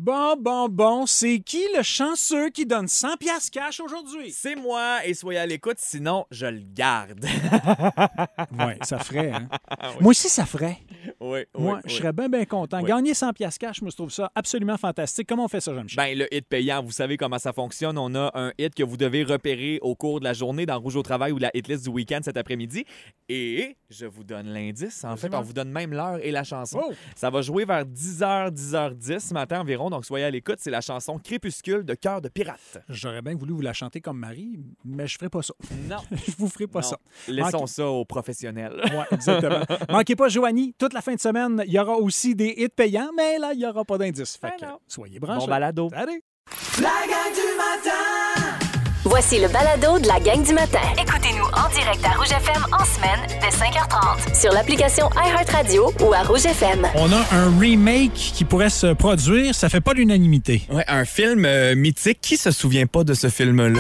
Bon, c'est qui le chanceux qui donne 100 piastres cash aujourd'hui? C'est moi, et soyez à l'écoute, sinon je le garde. Oui, ça ferait, hein? Oui. Moi aussi, ça ferait. Oui, Moi, je serais bien content. Oui. Gagner 100 piastres cash, moi, je trouve ça absolument fantastique. Comment on fait ça, Jean-Michel? Ben, le hit payant, vous savez comment ça fonctionne. On a un hit que vous devez repérer au cours de la journée dans Rouge au travail ou la hitlist du week-end cet après-midi. Et je vous donne l'indice. En fait, on vous donne même l'heure et la chanson. Oh! Ça va jouer vers 10h, 10h10 ce matin environ. Donc, soyez à l'écoute. C'est la chanson Crépuscule de Cœur de Pirate. J'aurais bien voulu vous la chanter comme Marie, mais je ferai pas ça. Non. Je vous ferai pas Non. ça. Laissons ça aux professionnels. Oui, exactement. Manquez pas, Joanie, toute la fin de semaine, il y aura aussi des hits payants, mais là, il n'y aura pas d'indice. Fait que non. soyez branchés. Bon balado. Salut! La gang du matin! Voici le balado de la gang du matin. Écoutez-nous en direct à Rouge FM en semaine dès 5h30 sur l'application iHeartRadio ou à Rouge FM. On a un remake qui pourrait se produire. Ça fait pas l'unanimité. Ouais, un film mythique. Qui se souvient pas de ce film-là?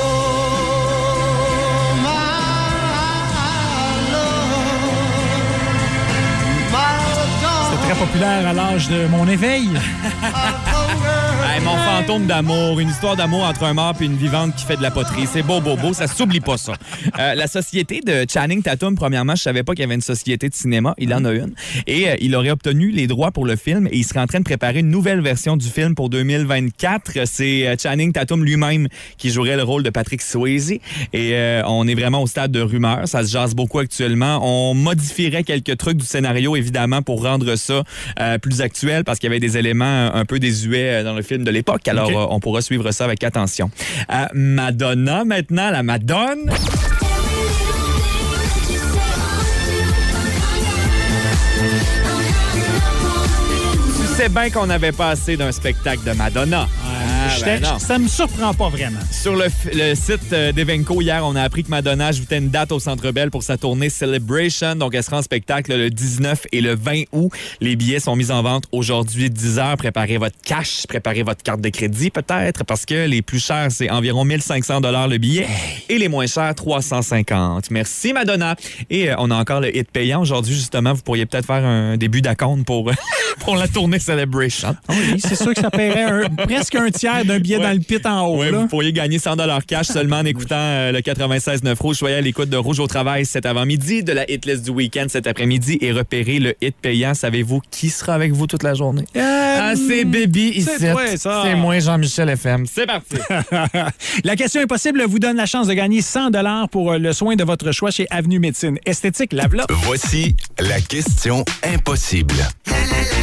C'était très populaire à l'âge de mon éveil. Hey, mon fantôme d'amour, une histoire d'amour entre un mort et une vivante qui fait de la poterie. C'est beau, ça s'oublie pas ça. La société de Channing Tatum, premièrement, je savais pas qu'il y avait une société de cinéma. Il en a une. Et il aurait obtenu les droits pour le film et il serait en train de préparer une nouvelle version du film pour 2024. C'est Channing Tatum lui-même qui jouerait le rôle de Patrick Swayze. Et on est vraiment au stade de rumeur. Ça se jase beaucoup actuellement. On modifierait quelques trucs du scénario, évidemment, pour rendre ça plus actuel parce qu'il y avait des éléments un peu désuets dans le film de l'époque. Alors, Okay. on pourra suivre ça avec attention. Madonna, maintenant, la Madone. Tu sais bien qu'on n'avait pas assez d'un spectacle de Madonna. Non. Ça me surprend pas vraiment. Sur le site d'Evenco, hier, on a appris que Madonna ajoutait une date au Centre Bell pour sa tournée Celebration. Donc, elle sera en spectacle le 19 et le 20 août. Les billets sont mis en vente aujourd'hui, 10h. Préparez votre cash, préparez votre carte de crédit peut-être, parce que les plus chers, c'est environ 1500 $ le billet et les moins chers, 350. Merci, Madonna. Et on a encore le hit payant aujourd'hui, justement. Vous pourriez peut-être faire un début d'acompte pour la tournée Celebration. Oui, c'est sûr que ça paierait presque un tiers d'un billet dans le pit en haut. Oui, là. vous pourriez gagner 100 $ cash seulement en écoutant le 96.9 Rouge. Soyez à l'écoute de Rouge au travail cet avant-midi, de la hitlist du week-end cet après-midi et repérez le hit payant. Savez-vous qui sera avec vous toute la journée? C'est Baby ici. c'est toi, ça. C'est moi, Jean-Michel FM. C'est parti. La question impossible vous donne la chance de gagner 100 $ pour le soin de votre choix chez Avenue Médecine Esthétique Lavela. Voici la question impossible. La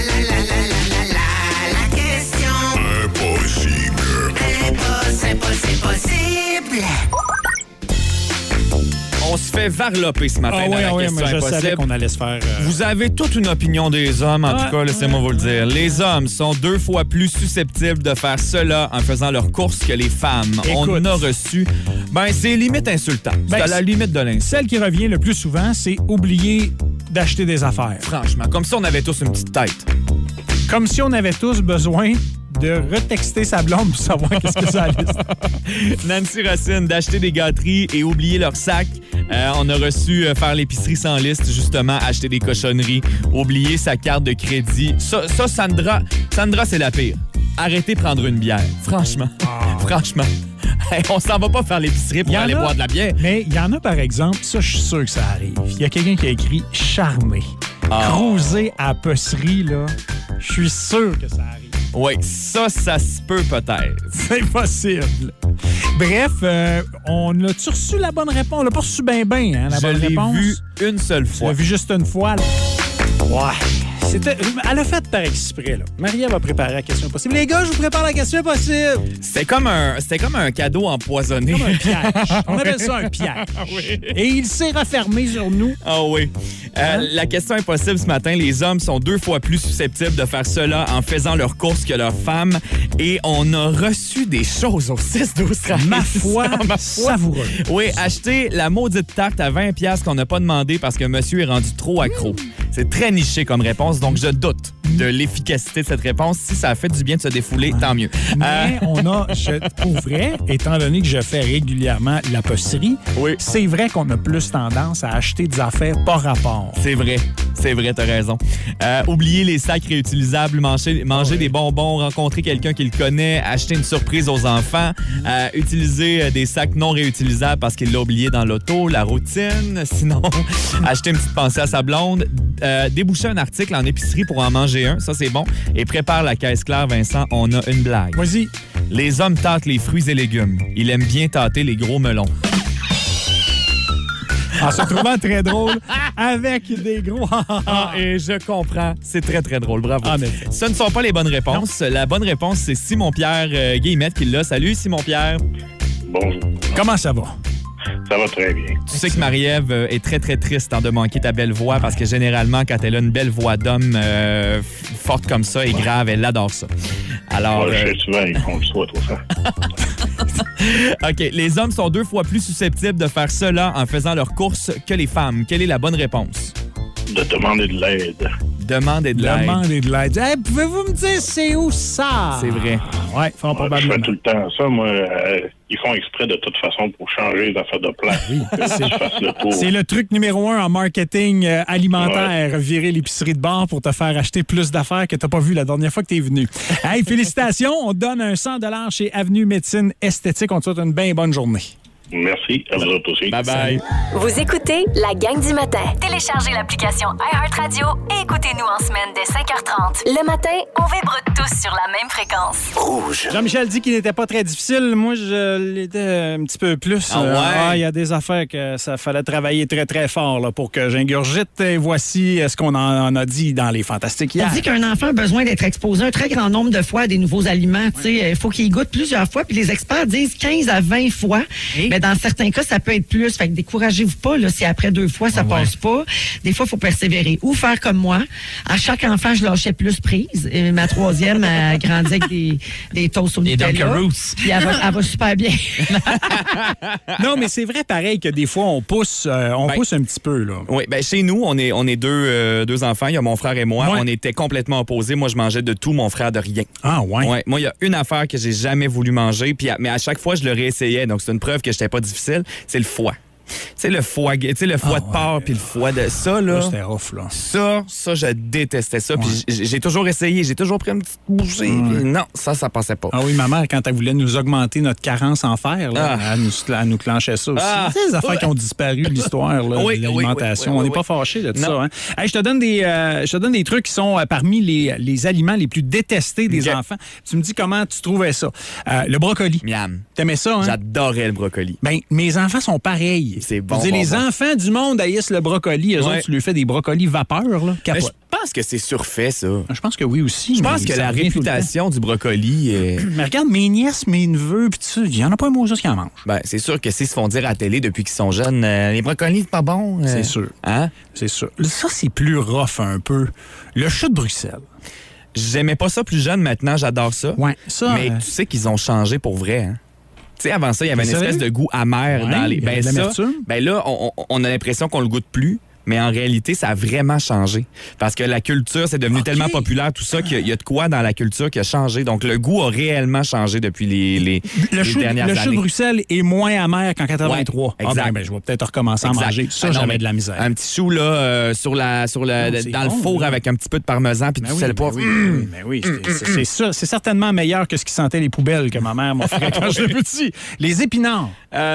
question Impossible. impossible. On se fait varloper ce matin dans la question mais je impossible. savais qu'on allait se faire... Vous avez toute une opinion des hommes, en tout cas, laissez-moi vous le dire. Les hommes sont 2 fois plus susceptibles de faire cela en faisant leurs courses que les femmes. Écoute. On a reçu... c'est limite insultant. C'est à la limite de l'insulte. Celle qui revient le plus souvent, c'est oublier d'acheter des affaires. Franchement, comme si on avait tous une petite tête. Comme si on avait tous besoin de retexter sa blonde pour savoir qu'est-ce que ça a liste. Nancy Racine, d'acheter des gâteries et oublier leur sac. On a reçu faire l'épicerie sans liste, justement, acheter des cochonneries, oublier sa carte de crédit. Ça Sandra, c'est la pire. Arrêtez de prendre une bière. Franchement. Franchement. Hey, on s'en va pas faire l'épicerie pour aller boire de la bière. Mais il y en a, par exemple, ça, je suis sûr que ça arrive. Il y a quelqu'un qui a écrit « charmé ». Cruiser à pucerie, là, je suis sûr que ça arrive. Oui, ça se peut peut-être. C'est possible. Bref, on a-tu reçu la bonne réponse? On l'a pas reçu bien, hein, la bonne réponse? Je l'ai vu une seule Tu l'as fois. vu juste une fois, là? Ouais. Elle a fait par exprès, là. Marie-Ève a préparé la question impossible. Les gars, je vous prépare la question impossible. C'était comme un cadeau empoisonné. Comme un piège. On appelle ça un piège. Oui. Et il s'est refermé sur nous. Ah oui. La question impossible ce matin, les hommes sont 2 fois plus susceptibles de faire cela en faisant leurs courses que leurs femmes. Et on a reçu des choses au 6-12-13. Ma foi, savoureux. Oui, acheter la maudite tarte à 20$ qu'on n'a pas demandé parce que monsieur est rendu trop accro. C'est très niché comme réponse, donc je doute de l'efficacité de cette réponse. Si ça a fait du bien de se défouler, tant mieux. Mais pour vrai, étant donné que je fais régulièrement la posterie, Oui. c'est vrai qu'on a plus tendance à acheter des affaires par rapport. C'est vrai. C'est vrai, t'as raison. Oublier les sacs réutilisables, manger des bonbons, rencontrer quelqu'un qui le connaît, acheter une surprise aux enfants, utiliser des sacs non réutilisables parce qu'il l'a oublié dans l'auto, la routine, sinon acheter une petite pensée à sa blonde, déboucher un article en épicerie pour en manger un, ça c'est bon, et prépare la caisse claire, Vincent, on a une blague. Vas-y. Les hommes tâtent les fruits et légumes. Ils aiment bien tâter les gros melons. En se trouvant très drôle avec des gros... Et je comprends. C'est très, très drôle. Bravo. En effet. Ce ne sont pas les bonnes réponses. La bonne réponse, c'est Simon-Pierre Guillemette qui l'a. Salut, Simon-Pierre. Bonjour. Comment ça va? Ça va très bien. Tu sais que Marie-Ève est très, très triste de manquer ta belle voix parce que généralement, quand elle a une belle voix d'homme forte comme ça et grave, elle adore ça. Alors, Moi, je sais souvent, ils font le soit tout ça. OK. Les hommes sont 2 fois plus susceptibles de faire cela en faisant leurs courses que les femmes. Quelle est la bonne réponse? De demander de l'aide. Demander de l'aide. Demander de l'aide. Hey, pouvez-vous me dire c'est où ça? C'est vrai. Oui, fort Je probablement. fais tout le temps ça. Moi, ils font exprès de toute façon pour changer les affaires de place. Oui, Que tu fasses le tour. c'est le truc numéro 1 en marketing alimentaire, virer l'épicerie de bar pour te faire acheter plus d'affaires que tu n'as pas vu la dernière fois que tu es venu. Hey, félicitations, on te donne un 100 $ chez Avenue Médecine Esthétique. On te souhaite une bien bonne journée. Merci. À vous autres aussi. Bye-bye. Vous écoutez la gang du matin. Téléchargez l'application iHeartRadio et écoutez-nous en semaine dès 5h30. Le matin, on vibre tous sur la même fréquence. Rouge. Jean-Michel dit qu'il n'était pas très difficile. Moi, je l'étais un petit peu plus. Ah ouais? Il y a des affaires que ça fallait travailler très, très fort là, pour que j'ingurgite. Et voici ce qu'on en a dit dans les Fantastiques On hier. dit qu'un enfant a besoin d'être exposé un très grand nombre de fois à des nouveaux aliments. Il faut qu'il goûte plusieurs fois. Puis les experts disent 15 à 20 fois. Mais dans certains cas, ça peut être plus. Fait que découragez-vous pas là, si après 2 fois, ça passe pas. Des fois, il faut persévérer. Ou faire comme moi. À chaque enfant, je lâchais plus prise. Et ma 3e, elle grandit avec des toasts au Nutella. Dunkaroos. Puis elle va super bien. Non, mais c'est vrai pareil que des fois, on pousse un petit peu. Là. Oui, ben chez nous, on est deux enfants. Il y a mon frère et moi. Ouais. On était complètement opposés. Moi, je mangeais de tout, mon frère de rien. Ah, ouais. Ouais. Moi, il y a une affaire que j'ai jamais voulu manger, mais à chaque fois, je le réessayais. Donc, c'est une preuve que j'étais pas difficile. C'est le foie. Tu sais, le foie de porc puis le foie de... Ça, là... Là, c'était rough, là. Ça, je détestais ça. Puis j'ai toujours essayé. J'ai toujours pris une petite bouchée. Puis non, ça passait pas. Ah oui, ma mère, quand elle voulait nous augmenter notre carence en fer, là, elle nous clenchait ça aussi. C'est des affaires qui ont disparu de l'histoire là, Oui, de l'alimentation. oui, On n'est pas fâchés de Non. ça. Hein? Hey, je te donne des trucs qui sont parmi les aliments les plus détestés des OK. enfants. Tu me dis comment tu trouvais ça. Le brocoli. Miam. T'aimais ça, hein? J'adorais le brocoli. Ben, mes enfants sont pareils. C'est bon, Je veux dire, bon, les bon. enfants du monde haïssent le brocoli. Eux Ouais. autres, tu lui fais des brocolis vapeur, là. Ben, Capote. je pense que c'est surfait, ça. Je pense que oui aussi. Je pense mais que ça la revient tout le temps. réputation du brocoli... Mais regarde, mes nièces, mes neveux, pis il y en a pas un mot juste qui en mange. Ben, c'est sûr que s'ils se font dire à la télé depuis qu'ils sont jeunes, les brocolis, c'est pas bon. C'est sûr. Hein? C'est sûr. Ça, c'est plus rough un peu. Le chat de Bruxelles. J'aimais pas ça plus jeune, maintenant, j'adore ça. Ouais, ça. Mais tu sais qu'ils ont changé pour vrai, hein? Tu sais, avant ça, il y avait une T'es espèce sérieux? de goût amer Ouais, dans les... il y avait de ça, l'amertume. ben là, on a l'impression qu'on le goûte plus. Mais en réalité, ça a vraiment changé. Parce que la culture, c'est devenu tellement populaire, tout ça, qu'il y a de quoi dans la culture qui a changé. Donc, le goût a réellement changé depuis les dernières le chat de années. Bruxelles est moins amer qu'en 83. Ouais, exact. Ben, je vais peut-être recommencer à Exact. manger. Ça, Ah non, j'avais mais de la misère. Un petit chou, là, dans c'est le bon, four là. avec un petit peu de parmesan puis Ben du oui, sel ben poivre. oui, ben oui, c'est ça. C'est certainement meilleur que ce qui sentait les poubelles que ma mère m'offrait quand j'étais petit. Les épinards.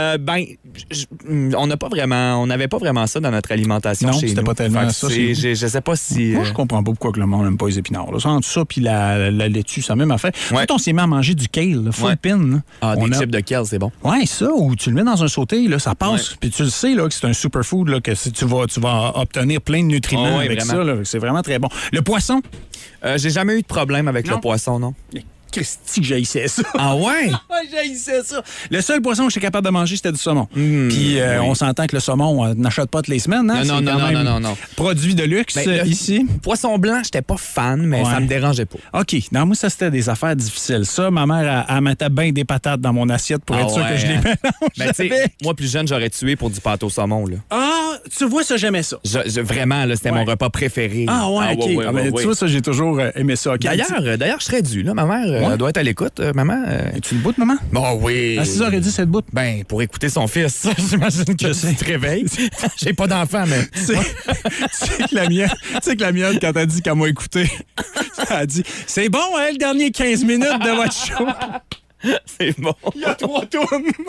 On n'avait pas vraiment ça dans notre alimentation Non, chez c'était nous. pas tellement Fait que ça, c'est- c'est- Je sais pas si... Moi, je comprends pas pourquoi que le monde n'aime pas les épinards. Là. Entre ça puis la laitue, ça a même affaire. Ouais. Quand on s'est mis à manger du kale, là, full Ouais. pin. Là, Ah, on des a- chips de kale, c'est bon. Ouais, ça, ou tu le mets dans un sauté, là, ça passe. Ouais. Puis tu le sais là, que c'est un superfood, là, que si tu vas obtenir plein de nutriments Ah ouais, avec vraiment. ça. Là, c'est vraiment très bon. Le poisson, J'ai jamais eu de problème avec Non. le poisson, non? Christy, que j'haïssais ça. Ah ouais? J'haïssais ça. Le seul poisson que j'étais capable de manger, c'était du saumon. Puis oui. on s'entend que le saumon, on n'achète pas toutes les semaines. Hein? Non, C'est non, quand même non. Produit de luxe Ben, ici. Poisson blanc, j'étais pas fan, mais Ouais. ça me dérangeait pas. OK. Non, moi, ça, c'était des affaires difficiles. Ça, ma mère, elle mettait bien des patates dans mon assiette pour Ah être sûr ouais, que je les hein? mélange Ben, tu sais, avec. moi, plus jeune, j'aurais tué pour du pâte au saumon, là. Ah, tu vois, ça, j'aimais ça. Vraiment, là, c'était Ouais. mon repas préféré. Ah, ouais, OK. ouais, Ah, ben, ouais. Tu vois, ça, j'ai toujours aimé ça. OK. D'ailleurs, je serais dû, là. Ma mère elle doit être à l'écoute. Maman, Tu le bout, moment? Bon, oui. À 6h10, c'est debout. Ben, pour écouter son fils, j'imagine que tu te réveilles. J'ai pas d'enfant, mais... Tu sais que la mienne, quand elle dit qu'elle m'a écouté, elle a dit « C'est bon, hein, le dernier 15 minutes de votre show? » C'est bon. Il y a 3 tours.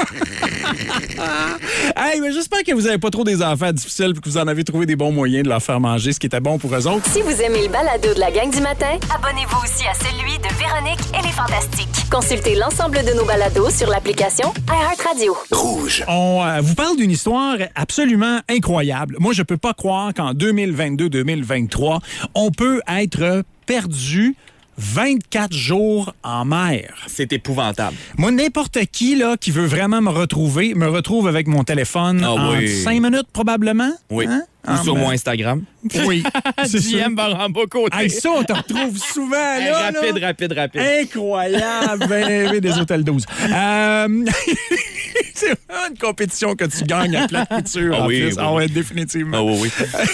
Hey, mais j'espère que vous n'avez pas trop des enfants difficiles et que vous en avez trouvé des bons moyens de leur faire manger ce qui était bon pour eux autres. Si vous aimez le balado de la gang du matin, abonnez-vous aussi à celui de Véronique et les Fantastiques. Consultez l'ensemble de nos balados sur l'application iHeartRadio. Rouge. On vous parle d'une histoire absolument incroyable. Moi, je peux pas croire qu'en 2022-2023, on peut être perdu 24 jours en mer. C'est épouvantable. Moi, n'importe qui là, qui veut vraiment me retrouve avec mon téléphone en 5 minutes probablement. Oui. Hein? Ou sur mon Instagram. Oui. C'est ça. JM Baramba-Côté. Hey, ça, on te retrouve souvent là. Rapide. Incroyable. Ben, des hôtels 12. C'est vraiment une compétition que tu gagnes à plate couture. Ah oui, plus. oui. Ah ouais, définitivement. Ah oui.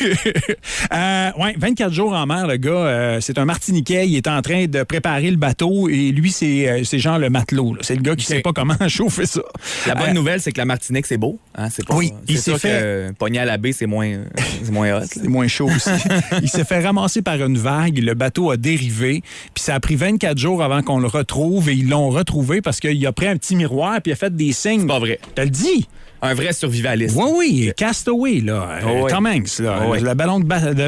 Ouais, 24 jours en mer, le gars, c'est un Martiniquais. Il est en train de préparer le bateau et lui, c'est genre le matelot. Là. C'est le gars qui sait pas comment chauffer ça. La bonne nouvelle, c'est que la Martinique, c'est beau. Hein? C'est pas, Oui, c'est il s'est sûr fait... que pogner à la baie, c'est moins hot. C'est moins chaud aussi. Il s'est fait ramasser par une vague. Le bateau a dérivé. Puis ça a pris 24 jours avant qu'on le retrouve. Et ils l'ont retrouvé parce qu'il a pris un petit miroir puis il a fait des signes. C'est pas vrai. T'as le dit? Un vrai survivaliste. Oui. Castaway, là. Tom Hanks, là. Oh, oui. Le ballon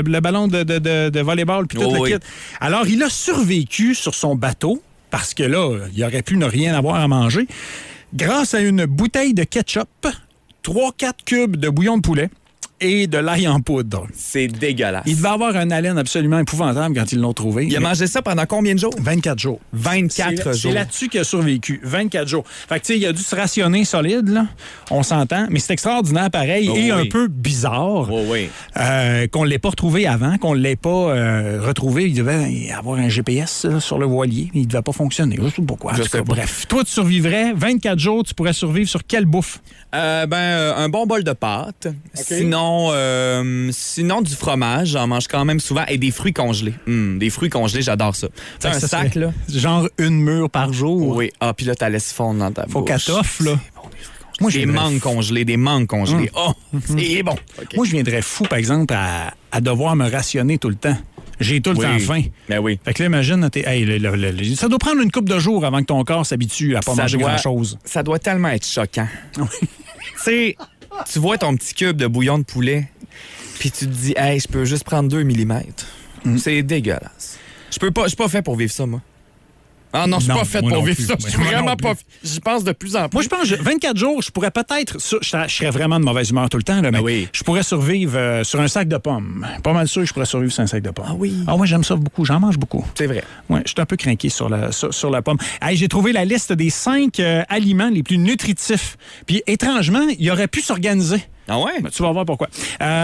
de volleyball puis tout le kit. Alors, il a survécu sur son bateau parce que là, il aurait pu ne rien avoir à manger grâce à une bouteille de ketchup, 3-4 cubes de bouillon de poulet et de l'ail en poudre. C'est dégueulasse. Il devait avoir une haleine absolument épouvantable quand ils l'ont trouvé. Il a mangé ça pendant combien de jours? 24 jours. 24 jours. C'est là-dessus qu'il a survécu. 24 jours. Fait que, tu sais, il a dû se rationner solide, là. On s'entend. Mais c'est extraordinaire, pareil, et un peu bizarre qu'on ne l'ait pas retrouvé avant, qu'on ne l'ait pas retrouvé. Il devait avoir un GPS sur le voilier. Il ne devait pas fonctionner. Je ne sais pas pourquoi. Bref, toi, tu survivrais 24 jours. Tu pourrais survivre sur quelle bouffe? Un bon bol de pâtes. Okay. Sinon, du fromage, j'en mange quand même souvent. Et des fruits congelés. Des fruits congelés, j'adore ça. Tu sais, un sac, là. Genre une mûre par jour. Oui. Ah, puis là, tu la laisses fondre dans ta bouche. Faut qu'elle t'offre, là. Bon, moi, des mangues congelées. Oh, c'est bon. Okay. Moi, je viendrais fou, par exemple, à devoir me rationner tout le temps. J'ai tout le temps faim. Ben oui. Fait que là, imagine, ça doit prendre une couple de jours avant que ton corps s'habitue à pas manger grand-chose. Ça doit tellement être choquant. Tu sais, tu vois ton petit cube de bouillon de poulet, puis tu te dis, hey, je peux juste prendre 2 mm. C'est dégueulasse. Je suis pas fait pour vivre ça, moi. Ah non, je suis pas fait pour vivre ça. Je suis vraiment pas. J'y pense de plus en plus. Moi, je pense 24 jours, je pourrais peut-être. Je serais vraiment de mauvaise humeur tout le temps, là, mais je pourrais survivre sur un sac de pommes. Pas mal sûr que je pourrais survivre sur un sac de pommes. Ah oui. Ah, moi, j'aime ça beaucoup. J'en mange beaucoup. C'est vrai. Ouais, je suis un peu craqué sur la pomme. Hey, j'ai trouvé la liste des 5 aliments les plus nutritifs. Puis, étrangement, il aurait pu s'organiser. Ah ouais? Ben, tu vas voir pourquoi.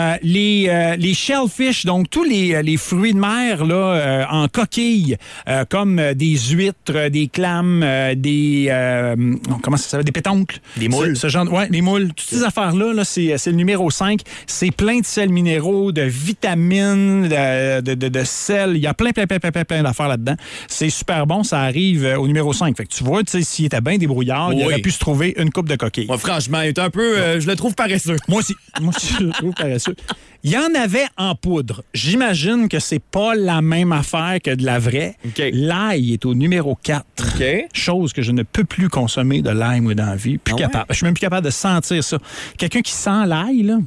Les shellfish, donc tous les fruits de mer là, en coquille, comme des huîtres, des clames, comment ça s'appelle? Des pétoncles. Des moules. Ce genre, ouais, les moules. Toutes ces affaires-là, là, c'est le numéro 5. C'est plein de sels minéraux, de vitamines, de sel. Il y a plein d'affaires là-dedans. C'est super bon. Ça arrive au numéro 5. Fait que tu vois, s'il était bien débrouillard, il aurait pu se trouver une coupe de coquilles. Moi, franchement, il est un peu... je le trouve paresseux. Moi aussi, je le trouve paresseux. Il y en avait en poudre. J'imagine que c'est pas la même affaire que de la vraie. Okay. L'ail est au numéro 4. Okay. Chose que je ne peux plus consommer de l'ail, moi, dans la vie. Plus capable. Je suis même plus capable de sentir ça. Quelqu'un qui sent l'ail, là,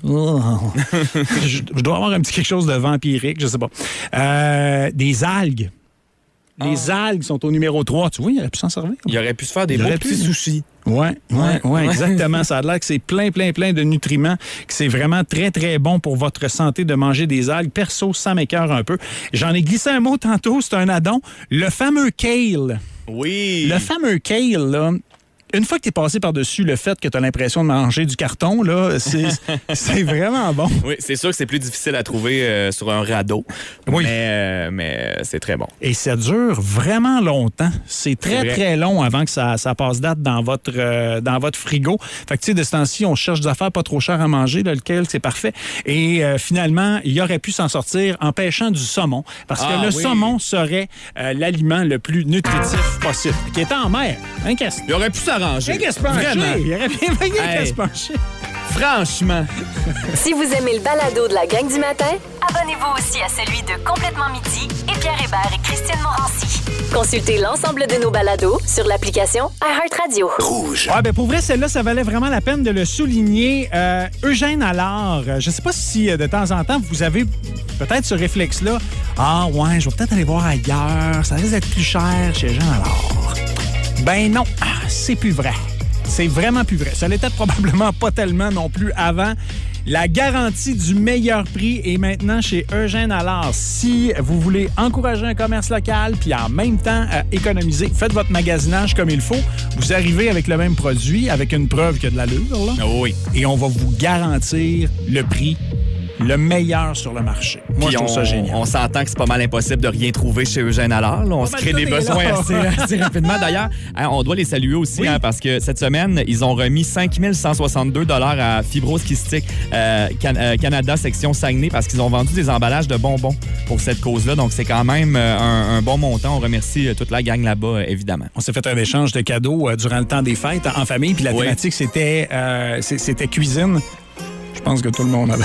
je dois avoir un petit quelque chose de vampirique, je sais pas. Des algues. Les algues sont au numéro 3. Tu vois, il aurait pu s'en servir. Il aurait pu se faire des beaux petits sushis. Oui, exactement. Ça a l'air que c'est plein de nutriments, que c'est vraiment très, très bon pour votre santé de manger des algues. Perso, ça m'écœure un peu. J'en ai glissé un mot tantôt, c'est un addon. Le fameux kale. Oui. Le fameux kale, là. Une fois que tu es passé par-dessus le fait que tu as l'impression de manger du carton, là, c'est vraiment bon. Oui, c'est sûr que c'est plus difficile à trouver sur un radeau. Oui. Mais c'est très bon. Et ça dure vraiment longtemps. C'est très long avant que ça passe date dans votre frigo. Fait que, tu sais, de ce temps-ci, on cherche des affaires pas trop chères à manger. Là, lequel, c'est parfait. Et finalement, il aurait pu s'en sortir en pêchant du saumon. Parce que le saumon serait l'aliment le plus nutritif possible. Qui est en mer. Un casse. Il aurait pu s'arranger. Un casse penché. Vraiment. Il aurait bien fait un Hey. casse penché. Franchement. Si vous aimez le balado de la gang du matin, abonnez-vous aussi à celui de Complètement Midi et Pierre Hébert et Christine Morancy. Consultez l'ensemble de nos balados sur l'application iHeartRadio. Rouge. Ouais, ben pour vrai, celle-là, ça valait vraiment la peine de le souligner. Eugène Allard, je sais pas si de temps en temps, vous avez peut-être ce réflexe-là. Ah ouais, je vais peut-être aller voir ailleurs. Ça risque d'être plus cher chez Eugène Allard. Ben non, c'est plus vrai. C'est vraiment plus vrai. Ça l'était probablement pas tellement non plus avant. La garantie du meilleur prix est maintenant chez Eugène Allard. Si vous voulez encourager un commerce local puis en même temps économiser, faites votre magasinage comme il faut. Vous arrivez avec le même produit, avec une preuve qu'il y a de l'allure, là. Oui. Et on va vous garantir le prix le meilleur sur le marché. Moi, Puis je trouve ça génial. On s'entend que c'est pas mal impossible de rien trouver chez Eugène Allard. Là. On se crée des besoins assez rapidement. D'ailleurs, on doit les saluer aussi parce que cette semaine, ils ont remis 5 162 $ à Fibrose Kystique Canada, section Saguenay, parce qu'ils ont vendu des emballages de bonbons pour cette cause-là. Donc, c'est quand même un bon montant. On remercie toute la gang là-bas, évidemment. On s'est fait un échange de cadeaux durant le temps des fêtes en famille. Puis la Oui. thématique, c'était cuisine. Je pense que tout le monde avait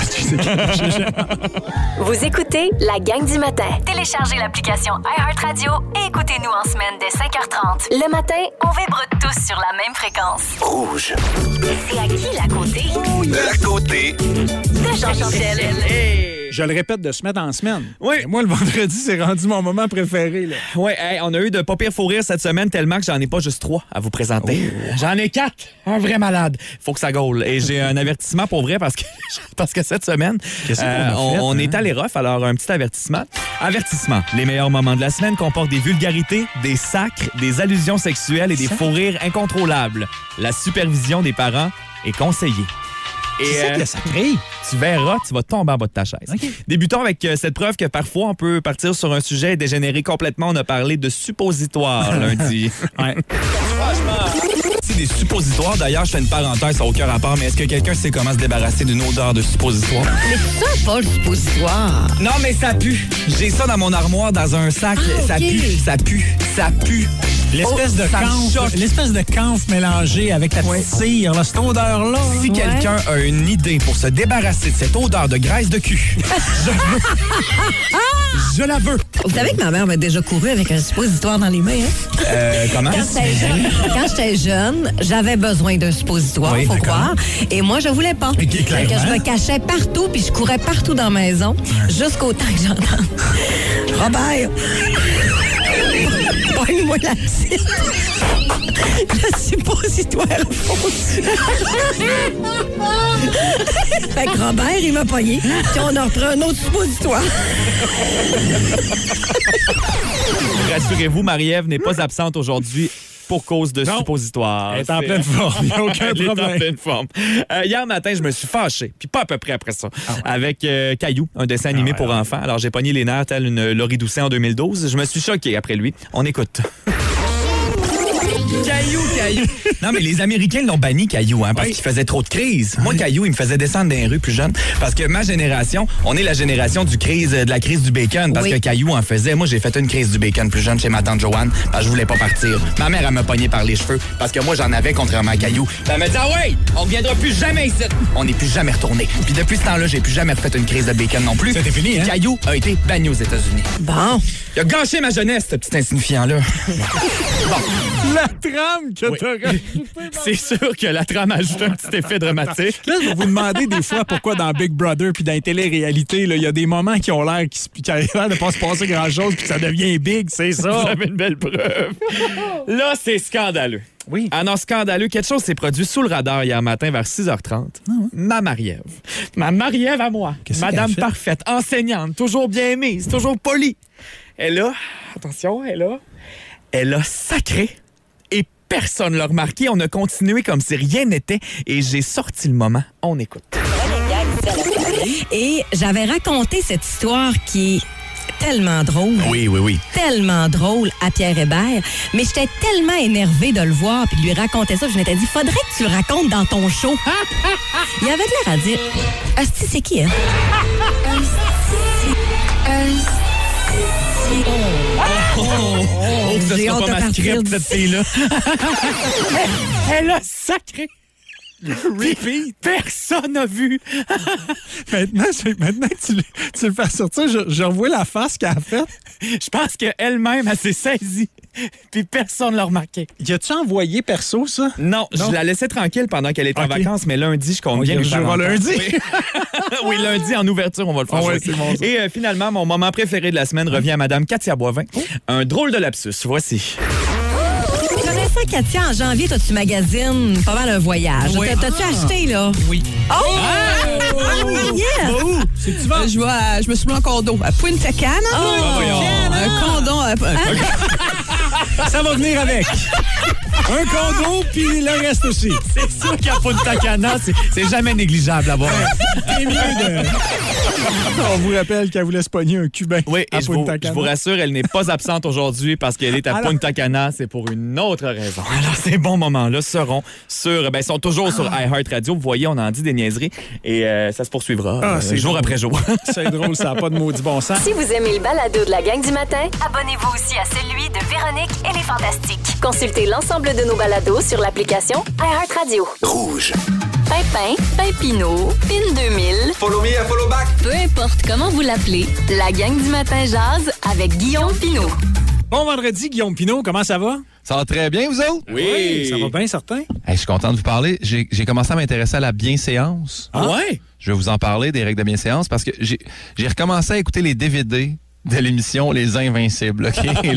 Vous écoutez la gang du matin. Téléchargez l'application iHeartRadio et écoutez-nous en semaine dès 5h30. Le matin, on vibre tous sur la même fréquence. Rouge. C'est à qui la côté? La côté. De Jean-Michel. Je le répète de semaine en semaine. Oui. Et moi, le vendredi, c'est rendu mon moment préféré. Là. Oui, on a eu de pas pire fou rire cette semaine tellement que j'en ai pas juste 3 à vous présenter. J'en ai 4. Un vrai malade. Faut que ça gaule. Et j'ai un avertissement pour vrai parce que cette semaine, Qu'est-ce qu'on a fait, on est allé rough. Alors, un petit avertissement. Avertissement. Les meilleurs moments de la semaine comportent des vulgarités, des sacres, des allusions sexuelles et des fous rires incontrôlables. La supervision des parents est conseillée. C'est ça que ça crée. Tu verras, tu vas tomber en bas de ta chaise. OK. Débutons avec cette preuve que parfois, on peut partir sur un sujet et dégénérer complètement. On a parlé de suppositoires lundi. Ouais. C'est des suppositoires. D'ailleurs, je fais une parenthèse, ça n'a aucun rapport, mais est-ce que quelqu'un sait comment se débarrasser d'une odeur de suppositoire? Mais ça, pas le suppositoire. Non, mais ça pue. J'ai ça dans mon armoire, dans un sac. Ça OK. pue, ça pue, ça pue. L'espèce de ça me camphre, choque. l'espèce de camphre mélangée avec la petite cire, là, cette odeur-là. Si quelqu'un a une idée pour se débarrasser de cette odeur de graisse de cul, je la veux. Vous savez que ma mère m'a déjà couru avec un suppositoire dans les mains, hein? Comment? Quand j'étais jeune, j'avais besoin d'un suppositoire, Oui, faut d'accord. croire. Et moi, je voulais pas. Fait que je me cachais partout, puis je courais partout dans la maison, jusqu'au temps que j'entende. Robert! Pogne-moi la petite. Le suppositoire fondu. Fait que Robert, il m'a pogné. Puis on a repris un autre suppositoire. Rassurez-vous, Marie-Ève n'est pas absente aujourd'hui pour cause de Non. suppositoire. Elle est en pleine forme, il n'y a aucun Elle est en problème. pleine forme. Hier matin, je me suis fâché, puis pas à peu près après ça, avec Caillou, un dessin animé pour enfants. Alors, j'ai pogné les nerfs tel une Laurie Doucet en 2012. Je me suis choqué après lui. On écoute. Caillou. Non, mais les Américains l'ont banni, Caillou, hein, parce qu'il faisait trop de crises. Moi, Caillou, il me faisait descendre dans les rues plus jeune. Parce que ma génération, on est la génération de la crise du bacon. Parce Oui. que Caillou en faisait. Moi, j'ai fait une crise du bacon plus jeune chez ma tante Joanne, parce que je voulais pas partir. Ma mère, elle me pognait par les cheveux, parce que moi, j'en avais, contrairement à Caillou. Puis elle me dit, ah ouais, on reviendra plus jamais ici. On n'est plus jamais retourné. Puis depuis ce temps-là, j'ai plus jamais refait une crise de bacon non plus. C'était fini, hein? Caillou a été banni aux États-Unis. Bon. Il a gâché ma jeunesse, ce petit insignifiant-là. La trame que Oui. t'as rajoutée. C'est sûr que la trame ajoute un petit effet dramatique. Là, je vais vous demander des fois pourquoi dans Big Brother puis dans les télé-réalités, là, il y a des moments qui ont l'air qui a l'air de pas se passer grand-chose puis que ça devient big, c'est Vous ça. avez une belle preuve. Là, c'est scandaleux. Oui. Ah non, scandaleux. Quelque chose s'est produit sous le radar hier matin vers 6h30. Ma Marie-Ève. Ma Marie-Ève à moi. Qu'est-ce Madame qu'elle a fait? parfaite, enseignante, toujours bien mise, toujours polie. Elle a, attention, elle a sacré et personne l'a remarqué. On a continué comme si rien n'était et j'ai sorti le moment. On écoute. Et j'avais raconté cette histoire qui est tellement drôle. Oui. Tellement drôle à Pierre Hébert, mais j'étais tellement énervée de le voir puis de lui raconter ça, je m'étais dit, faudrait que tu le racontes dans ton show. Il avait de l'air à dire, Asti, c'est qui, hein? que ce J'ai sera hâte pas de ma partir script, d'ici. cette fille-là. Elle a sacré. Repeat. Personne n'a vu. Maintenant que tu le fais sortir, je revois la face qu'elle a faite. Je pense qu'elle-même, elle s'est saisie. Puis personne ne l'a remarqué. Y a-tu envoyé perso, ça? Non, je la laissais tranquille pendant qu'elle était en OK. vacances, mais lundi, je compte On bien y que rejouera lundi. Oui. Oui, lundi, en ouverture, on va le faire. Ouais, jouer. c'est bon, ça. Et finalement, mon moment préféré de la semaine revient à Madame Katia Boivin. Un drôle de lapsus. Voici. Connaissant Katia, en janvier, toi, tu magasines pas mal un voyage. Oui. T'as-tu acheté, là? Oui. Yes! C'est que tu vas. Je me suis mis en condo à Punta Cana. Un condo. Ça va venir avec. Un condo, puis le reste aussi. C'est sûr qu'à Punta Cana, c'est jamais négligeable d'avoir. C'est mieux de... On vous rappelle qu'elle voulait se pogner un Cubain Oui, à et je vous Punta Cana. rassure, elle n'est pas absente aujourd'hui parce qu'elle est à Alors... Punta Cana. C'est pour une autre raison. Alors, ces bons moments-là sont toujours sur iHeartRadio. Vous voyez, on en dit des niaiseries et ça se poursuivra c'est jour drôle. après jour. C'est drôle, ça n'a pas de maudit bon sens. Si vous aimez le balado de la gang du matin, abonnez-vous aussi à celui de Véronique et les Fantastiques. Consultez l'ensemble de nos balados sur l'application iHeartRadio. Rouge. Pimpin, Pimpino, Pin 2000. Follow me, follow back. Peu importe comment vous l'appelez, la gang du matin jase avec Guillaume Pinot. Bon vendredi, Guillaume Pinot, comment ça va? Ça va très bien, vous autres? Oui. Ça va bien, certain? Hey, je suis content de vous parler. J'ai commencé à m'intéresser à la bienséance. Ah ouais? Je vais vous en parler des règles de bienséance parce que j'ai recommencé à écouter les DVD de l'émission Les Invincibles. OK? Et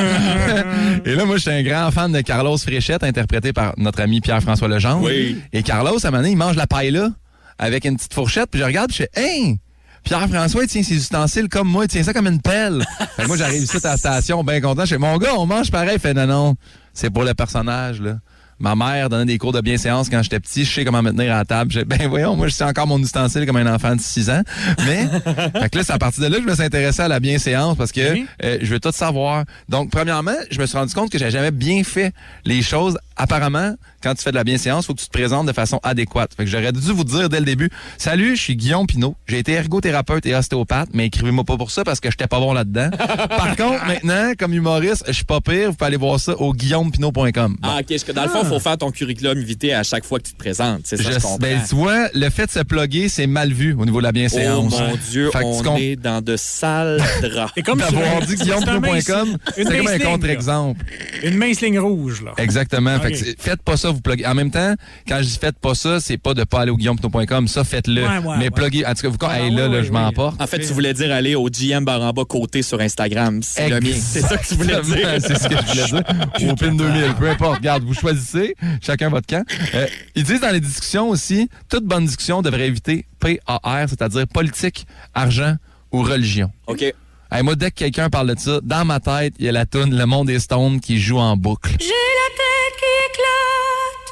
là, moi, je suis un grand fan de Carlos Fréchette, interprété par notre ami Pierre-François Legendre. Oui. Et Carlos, à un moment donné, il mange la paille là, avec une petite fourchette, puis je regarde, puis je fais « Hey! » Pierre-François, il tient ses ustensiles comme moi, il tient ça comme une pelle. Fait que moi, j'arrive ici à la station, bien content. Je fais, mon gars, on mange pareil. Il fait, non, c'est pour le personnage, là. Ma mère donnait des cours de bienséance quand j'étais petit. Je sais comment me tenir à la table. Je dis, ben voyons, moi, je sais encore mon ustensile comme un enfant de 6 ans. Mais, fait que là, c'est à partir de là que je me suis intéressé à la bienséance parce que je veux tout savoir. Donc, premièrement, je me suis rendu compte que j'avais jamais bien fait les choses. Apparemment, quand tu fais de la bienséance, il faut que tu te présentes de façon adéquate. Fait que j'aurais dû vous dire dès le début, salut, je suis Guillaume Pinot. J'ai été ergothérapeute et ostéopathe, mais écrivez-moi pas pour ça parce que j'étais pas bon là-dedans. Par contre, maintenant, comme humoriste, je suis pas pire. Vous pouvez aller voir ça au guillaumepinot.com. Bon. Ah, OK. Dans le fond, il faut faire ton curriculum vitae à chaque fois que tu te présentes. C'est ça, je comprends. Ben, tu vois, le fait de se plugger, c'est mal vu au niveau de la bienséance. Oh mon Dieu, Fait que on est dans de sales draps. Et comme d'avoir dit guillaumepinot.com, c'est comme un contre-exemple. Une mince ligne rouge, là. Exactement. Okay. Fait que faites pas ça, vous pluguez. En même temps, quand je dis faites pas ça, c'est pas de pas aller au guillaumepinot.com, ça faites-le. Mais pluguez. En tout cas, je m'emporte. En fait, tu voulais dire aller au GM Baramba côté sur Instagram. C'est le mien. C'est ça que tu voulais dire. C'est ce que je voulais dire. Au PIN 2000. Peu importe. Regarde, vous choisissez. Chacun votre camp. Ils disent dans les discussions aussi, toute bonne discussion devrait éviter PAR, c'est-à-dire politique, argent ou religion. OK. Hey, moi, dès que quelqu'un parle de ça, dans ma tête, il y a la toune Le Monde des Stones qui joue en boucle. J'ai la tête qui éclate,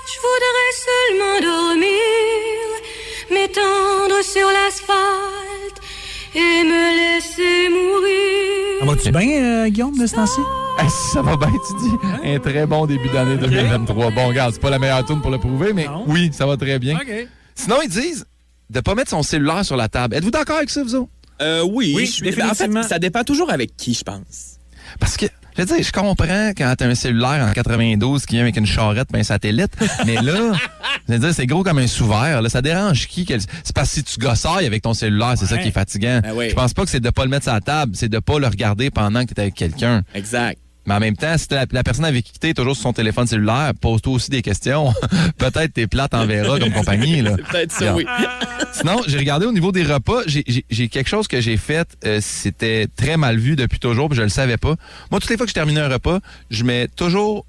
je voudrais seulement dormir, m'étendre sur l'asphalte et me laisser mourir. Ah, vas-tu bien, Guillaume, de ce temps-ci? Hey, si ça va bien, tu dis. Un très bon début d'année 2023. Bon, regarde, c'est pas la meilleure toune pour le prouver, mais oui, ça va très bien. OK. Sinon, ils disent de pas mettre son cellulaire sur la table. Êtes-vous d'accord avec ça, vous autres? Oui, je suis définitivement. En fait, ça dépend toujours avec qui, je pense. Parce que, je veux dire, je comprends quand t'as un cellulaire en 92 qui vient avec une charrette et un satellite, mais là, je veux dire, c'est gros comme un sous-verre. Là, ça dérange qui? C'est parce que si tu gossailles avec ton cellulaire, c'est ça qui est fatigant. Oui. Je pense pas que c'est de pas le mettre sur la table, c'est de pas le regarder pendant que t'es avec quelqu'un. Exact. Mais en même temps, si la personne avec qui t'es toujours sur son téléphone cellulaire, pose-toi aussi des questions. Peut-être t'es plate en verra comme compagnie. Là. C'est peut-être ça, oui. Sinon, j'ai regardé au niveau des repas. J'ai quelque chose que j'ai fait. C'était très mal vu depuis toujours, puis je le savais pas. Moi, toutes les fois que je termine un repas, je mets toujours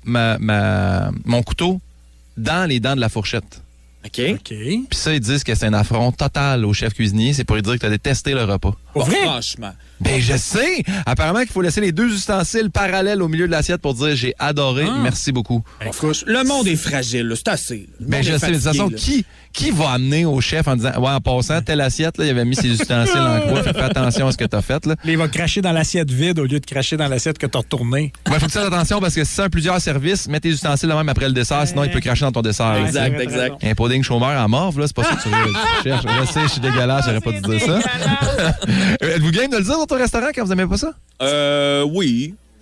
mon couteau dans les dents de la fourchette. OK. Puis ça, ils disent que c'est un affront total au chef cuisinier. C'est pour lui dire que tu as détesté le repas. Franchement. Ben, je sais! Apparemment qu'il faut laisser les deux ustensiles parallèles au milieu de l'assiette pour dire j'ai adoré, merci beaucoup. Le monde est fragile, là, c'est assez. Ben, je sais, mais de toute façon, qui va amener au chef en disant ouais, en passant, telle assiette, là, il avait mis ses ustensiles en croix, fais attention à ce que tu as fait. Là. Il va cracher dans l'assiette vide au lieu de cracher dans l'assiette que tu as retournée. Il faut que tu fasses attention parce que si c'est un plusieurs services, mets tes ustensiles là même après le dessert, sinon il peut cracher dans ton dessert. Exact, exact. Un pudding chômeur en morve, là, c'est pas ça que tu cherches. Je sais, je suis dégueulasse, j'aurais pas dû dire ça. Êtes-vous game de le dire dans ton restaurant quand vous aimez pas ça? Oui.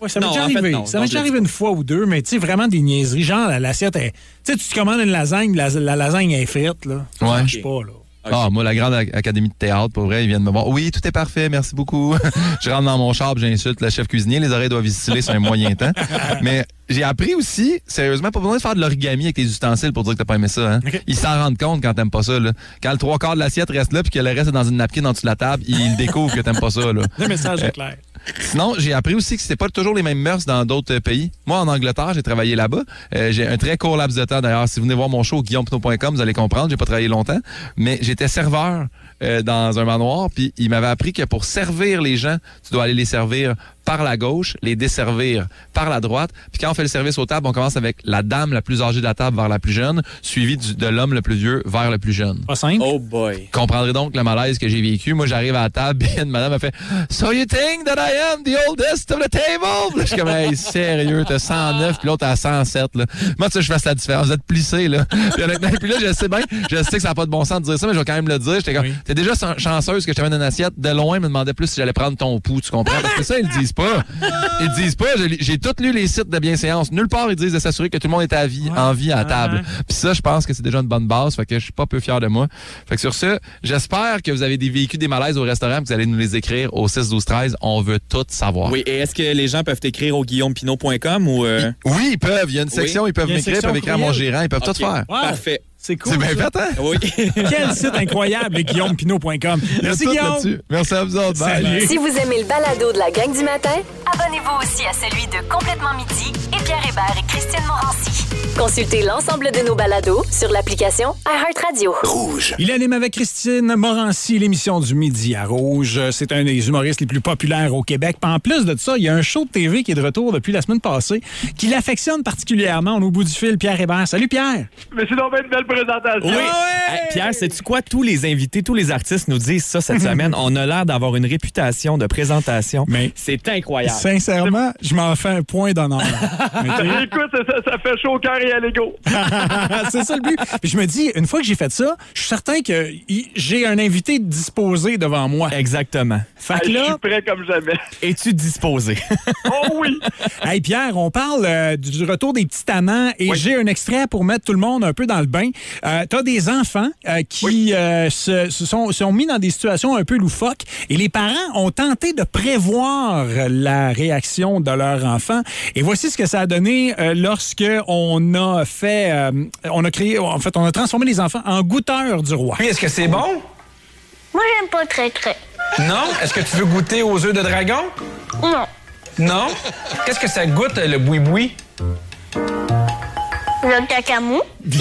Ouais, ça m'est déjà arrivé. non, Ça m'est déjà arrivé une fois ou deux, mais tu sais, vraiment des niaiseries. Genre, l'assiette est. Tu sais, tu te commandes une lasagne, la lasagne est frite, là. Ça marche pas, là. Ah, moi, la grande académie de théâtre, pour vrai, ils viennent me voir. Oui, tout est parfait, merci beaucoup. Je rentre dans mon char, j'insulte le chef cuisinier. Les oreilles doivent visiter sur un moyen temps. Mais j'ai appris aussi, sérieusement, pas besoin de faire de l'origami avec tes ustensiles pour dire que t'as pas aimé ça. Hein? Okay. Ils s'en rendent compte quand t'aimes pas ça. Là. Quand le 3/4 de l'assiette reste là puis que le reste est dans une napkin en dessous de la table, ils découvrent que t'aimes pas ça. Là. Le message est clair. Sinon, j'ai appris aussi que c'était pas toujours les mêmes mœurs dans d'autres pays. Moi, en Angleterre, j'ai travaillé là-bas. J'ai un très court laps de temps. D'ailleurs, si vous venez voir mon show guillaumepinot.com, vous allez comprendre. J'ai pas travaillé longtemps. Mais j'étais serveur dans un manoir. Puis il m'avait appris que pour servir les gens, tu dois aller les servir par la gauche, les desservir par la droite. Puis quand on fait le service aux tables, on commence avec la dame la plus âgée de la table vers la plus jeune, suivi de l'homme le plus vieux vers le plus jeune. Pas simple. Oh boy. Comprendrez donc le malaise que j'ai vécu. Moi, j'arrive à la table et une madame a fait « So you think that I am the oldest of the table? » Je suis comme hey, « Sérieux, t'as 109 puis l'autre à 107. » Là. Moi, tu sais, je fasse la différence. Vous êtes plissés, là. Puis là, je sais que ça n'a pas de bon sens de dire ça, mais je vais quand même le dire. J'étais comme « T'es déjà chanceuse que je te mène une assiette. » De loin, me demandait plus si j'allais prendre ton pouls, tu comprends? Parce que ça, ils le disent pas. Ils disent pas, j'ai tout lu les sites de bienséance. Nulle part, ils disent de s'assurer que tout le monde est en vie à table. Puis ça, je pense que c'est déjà une bonne base. Fait que je suis pas peu fier de moi. Fait que sur ce, j'espère que vous avez vécu des malaises au restaurant, que vous allez nous les écrire au 6-12-13. On veut tout savoir. Oui, et est-ce que les gens peuvent écrire au guillaumepinot.com ou... Oui, ils peuvent. Il y a une section, ils peuvent m'écrire, ils peuvent écrire à mon gérant, ils peuvent tout faire. Wow. Parfait. C'est cool. C'est bien fait, hein? Oui. Quel site incroyable, guillaumepinot.com. Merci, Guillaume. Merci à vous autres. Bye. Si vous aimez le balado de la gang du matin, abonnez-vous aussi à celui de Complètement Midi et Pierre Hébert et Christiane Morancy. Consultez l'ensemble de nos balados sur l'application iHeartRadio. Rouge. Il anime avec Christine Morancy l'émission du midi à Rouge. C'est un des humoristes les plus populaires au Québec. Puis en plus de ça, il y a un show de TV qui est de retour depuis la semaine passée qui l'affectionne particulièrement. On est au bout du fil, Pierre Hébert. Salut, Pierre. Mais c'est donc une belle présentation. Oui. Hey, Pierre, sais-tu quoi? Tous les invités, tous les artistes nous disent ça cette semaine. On a l'air d'avoir une réputation de présentation. Mais c'est incroyable. Sincèrement, je m'en fais un point d'honneur. Écoute, ça fait chaud au cœur et à l'ego. C'est ça le but. Puis je me dis, une fois que j'ai fait ça, je suis certain que j'ai un invité disposé devant moi. Exactement. Fait que là, je suis prêt comme jamais. Es-tu disposé? Oh oui! Hey Pierre, on parle du retour des petits tannants et j'ai un extrait pour mettre tout le monde un peu dans le bain. T'as des enfants qui se sont mis dans des situations un peu loufoques et les parents ont tenté de prévoir la réaction de leur enfant. Et voici ce que ça a donné lorsque on a fait, on a transformé les enfants en goûteurs du roi. Est-ce que c'est bon? Moi, j'aime pas très. Non? Est-ce que tu veux goûter aux œufs de dragon? Non. Non? Qu'est-ce que ça goûte, le boui-boui? Le cacamou.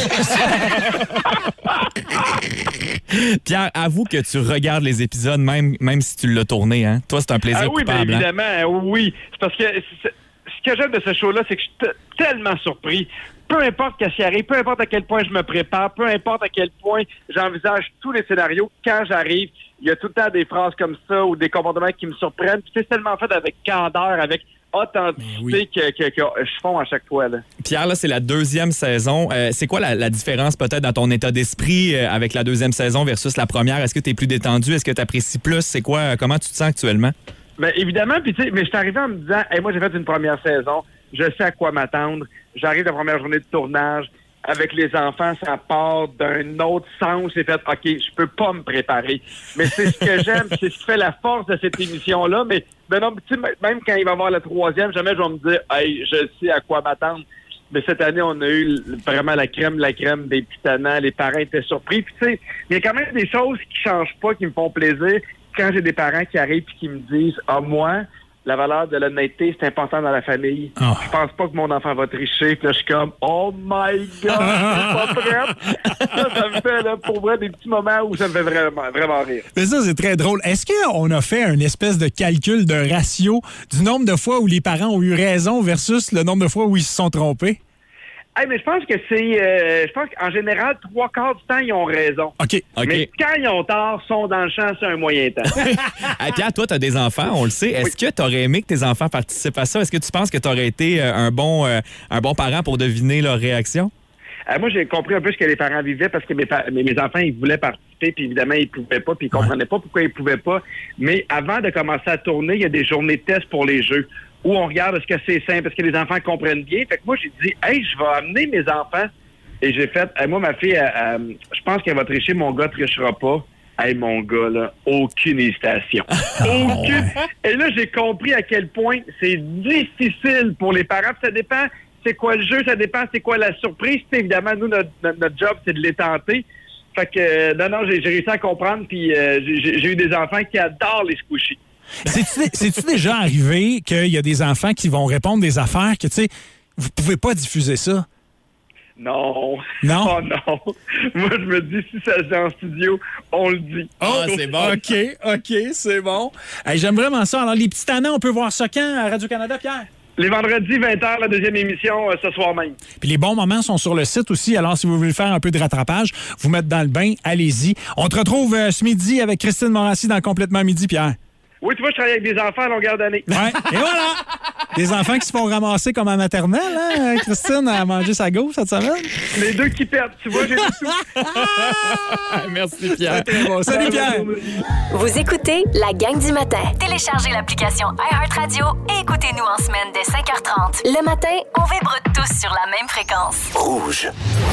Pierre, avoue que tu regardes les épisodes même si tu l'as tourné. Hein? Toi, c'est un plaisir oui, coupable. bien évidemment, oui. C'est parce que ce que j'aime de ce show-là, c'est que je suis tellement surpris. Peu importe qu'est-ce qui arrive, peu importe à quel point je me prépare, peu importe à quel point j'envisage tous les scénarios, quand j'arrive, il y a tout le temps des phrases comme ça ou des comportements qui me surprennent. Puis c'est tellement fait avec candeur, avec authenticité que je fonds à chaque fois. Là. Pierre, là, c'est la 2e saison. C'est quoi la différence peut-être dans ton état d'esprit avec la 2e saison versus la première? Est-ce que tu es plus détendu? Est-ce que tu apprécies plus? C'est quoi? Comment tu te sens actuellement? Bien, évidemment, puis tu sais, mais je suis arrivé en me disant, hey, moi, j'ai fait une première saison, je sais à quoi m'attendre, j'arrive la première journée de tournage, avec les enfants, ça part d'un autre sens, j'ai fait, OK, je peux pas me préparer. Mais c'est ce que j'aime, c'est ce qui fait la force de cette émission-là, mais non, tu sais, même quand il va y avoir la 3e, jamais je vais me dire, hey, je sais à quoi m'attendre. Mais cette année, on a eu vraiment la crème des petits tannants, les parents étaient surpris, puis tu sais, il y a quand même des choses qui changent pas, qui me font plaisir. Quand j'ai des parents qui arrivent et qui me disent « Ah, moi, la valeur de l'honnêteté, c'est important dans la famille. Oh. Je pense pas que mon enfant va tricher. » Puis là, je suis comme « Oh my God, je suis pas prête! » Ça me fait, là, pour vrai, des petits moments où ça me fait vraiment, vraiment rire. Mais ça, c'est très drôle. Est-ce qu'on a fait un espèce de calcul de ratio du nombre de fois où les parents ont eu raison versus le nombre de fois où ils se sont trompés? Hey, mais je pense que je pense qu'en général, 3/4 du temps, ils ont raison. OK. Mais quand ils ont tort, sont dans le champ, c'est un moyen temps. Hey, Pierre, toi, tu as des enfants, on le sait. Est-ce que tu aurais aimé que tes enfants participent à ça? Est-ce que tu penses que tu aurais été un bon parent pour deviner leur réaction? Moi, j'ai compris un peu ce que les parents vivaient parce que mes enfants, ils voulaient participer, puis évidemment, ils pouvaient pas, puis ils comprenaient pas pourquoi ils pouvaient pas. Mais avant de commencer à tourner, il y a des journées de test pour les jeux, ou on regarde est-ce que c'est simple, est-ce que les enfants comprennent bien. Fait que moi, j'ai dit, hey, je vais amener mes enfants. Et j'ai fait, moi, ma fille, je pense qu'elle va tricher, mon gars trichera pas. Hey, mon gars, là, aucune hésitation. Aucune. Et là, j'ai compris à quel point c'est difficile pour les parents. Ça dépend c'est quoi le jeu, ça dépend c'est quoi la surprise. Puis, évidemment, nous, notre job, c'est de les tenter. Fait que, non, j'ai réussi à comprendre. Puis, j'ai eu des enfants qui adorent les squishies. C'est-tu déjà arrivé qu'il y a des enfants qui vont répondre des affaires que, tu sais, vous pouvez pas diffuser ça? Non. Non? Oh non. Moi, je me dis, si ça se dit en studio, on le dit. Oh, c'est bon. OK, c'est bon. Hey, j'aime vraiment ça. Alors, les petits tannants, on peut voir ça quand à Radio-Canada, Pierre? Les vendredis, 20h, la deuxième émission, ce soir même. Puis les bons moments sont sur le site aussi. Alors, si vous voulez faire un peu de rattrapage, vous mettre dans le bain, allez-y. On te retrouve ce midi avec Christine Morancy dans Complètement Midi, Pierre. Oui, tu vois, je travaille avec des enfants à longueur d'année. Ouais, et voilà! Des enfants qui se font ramasser comme en maternelle, hein? Christine a mangé sa gaufre cette semaine. Les deux qui perdent, tu vois, j'ai tout. Merci, Pierre. Bon. Salut, Pierre. Vous écoutez la gang du matin. Téléchargez l'application iHeartRadio et écoutez-nous en semaine dès 5h30. Le matin, on vibre tous sur la même fréquence. Rouge.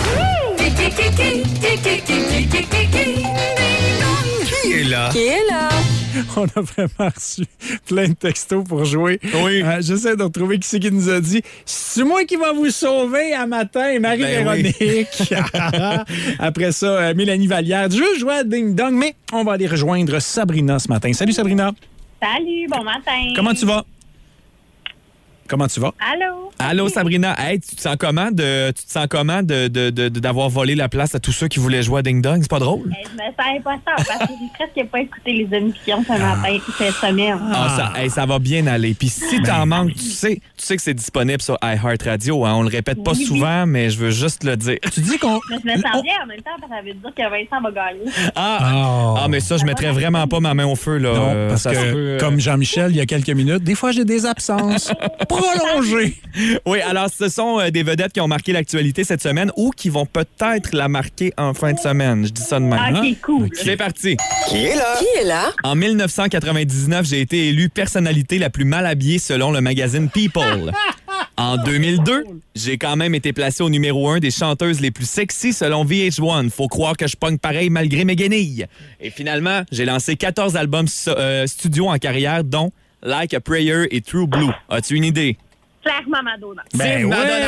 Qui est là? Qui est là? On a vraiment reçu plein de textos pour jouer. Oui. J'essaie de retrouver qui c'est qui nous a dit « C'est moi qui va vous sauver à matin, Marie-Véronique. Ben Après ça, Mélanie Vallière dit « Je jouais à Ding Dong, mais on va aller rejoindre Sabrina ce matin. » Salut Sabrina. Salut, bon matin. Comment tu vas? Comment tu vas? Allô? Allô, Sabrina. Hey, tu te sens comment d'avoir volé la place à tous ceux qui voulaient jouer à Ding Dong? C'est pas drôle? Je me sens imposteur parce que j'ai presque pas écouté les émissions ce matin, cette semaine. Ça va bien aller. Puis si t'en manques, tu sais que c'est disponible sur iHeartRadio. Hein? On le répète pas souvent, mais je veux juste le dire. Tu dis qu'on... Mais je me sens bien en même temps parce que ça veut dire que Vincent va gagner. Mais ça, je mettrais vraiment pas ma main au feu. Là. Non, parce que, comme Jean-Michel, il y a quelques minutes, des fois, j'ai des absences prolongées. Oui, alors ce sont des vedettes qui ont marqué l'actualité cette semaine ou qui vont peut-être la marquer en fin de semaine. Je dis ça de même. OK, cool. C'est parti. Qui est là? Qui est là? En 1999, j'ai été élue personnalité la plus mal habillée selon le magazine People. En 2002, j'ai quand même été placée au numéro 1 des chanteuses les plus sexy selon VH1. Faut croire que je pogne pareil malgré mes guenilles. Et finalement, j'ai lancé 14 albums studio en carrière, dont Like a Prayer et True Blue. As-tu une idée? Clairement Madonna. C'est Madonna!